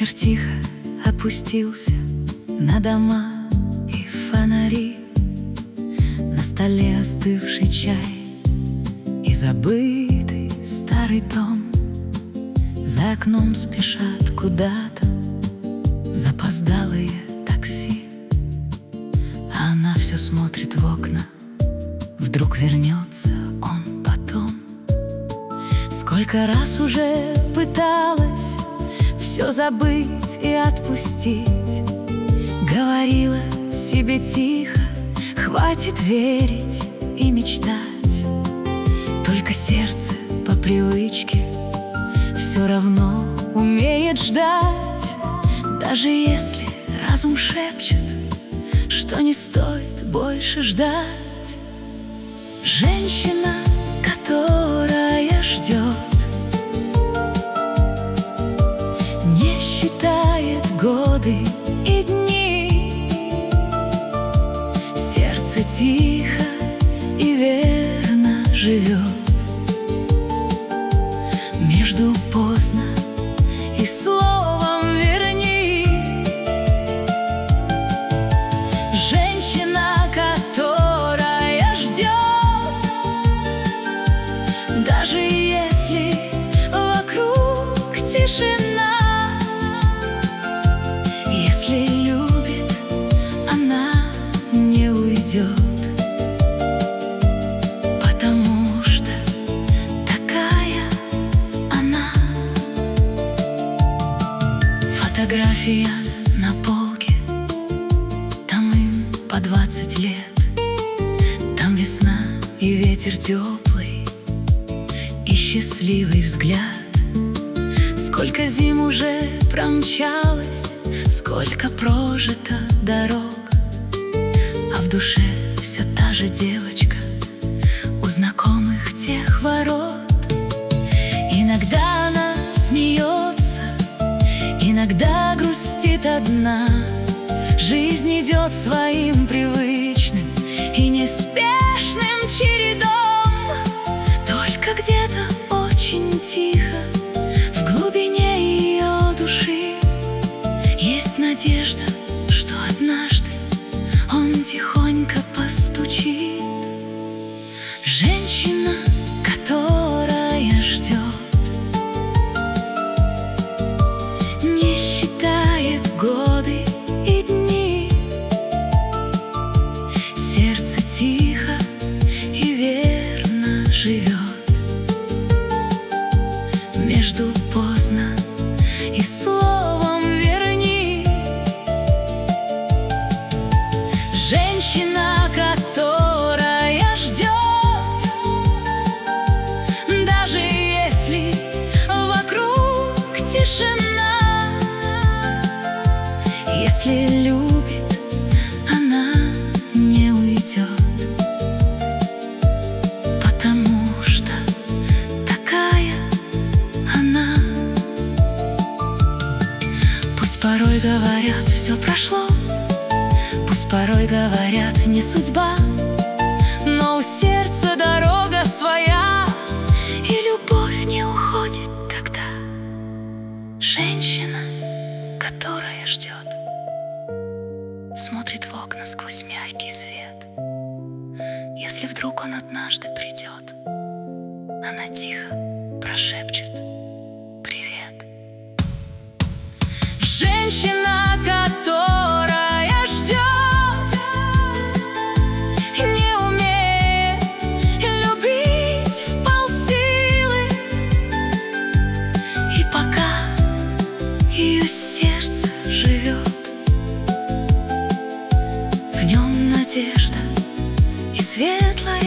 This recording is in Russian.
Вечер тихо опустился на дома и фонари, на столе остывший чай и забытый старый том. За окном спешат куда-то запоздалые такси, а она все смотрит в окна. Вдруг вернется он потом. Сколько раз уже пыталась все забыть и отпустить, говорила себе тихо: хватит верить и мечтать. Только сердце по привычке все равно умеет ждать, даже если разум шепчет, что не стоит больше ждать. Женщина, которая ждет, не считает годы и дни, сердце тихо и верно живет между поздно и словом верни. Женщина, которая ждет, даже если вокруг тишина. Если любит, она не уйдет, потому что такая она. Фотография на полке, там им по 20 лет. Там весна и ветер теплый, и счастливый взгляд. Сколько зим уже промчалось, сколько прожито дорог, а в душе все та же девочка у знакомых тех ворот. Иногда она смеется, иногда грустит одна. Жизнь идет своим привычным и неспешным чередом. Только где-то очень тихо, в глубине ее души, есть надежда, что однажды он тихонько постучит. Женщина, которая ждет, не считает годы и дни, сердце тихо и верно живет между поздно и словом верни. Женщина, которая ждет, даже если вокруг тишина. Если любит, она не уйдет, потому что такая она. Пусть порой говорят, все прошло, пусть порой говорят, не судьба, но у сердца дорога своя, и любовь не уходит тогда. Женщина, которая ждет, смотрит в окна сквозь мягкий свет. Если вдруг он однажды придет, она тихо прошепчет: привет. Женщина, которая ждет, не умеет любить вполсилы, и пока ее сердце живет, в нем надежда и светлая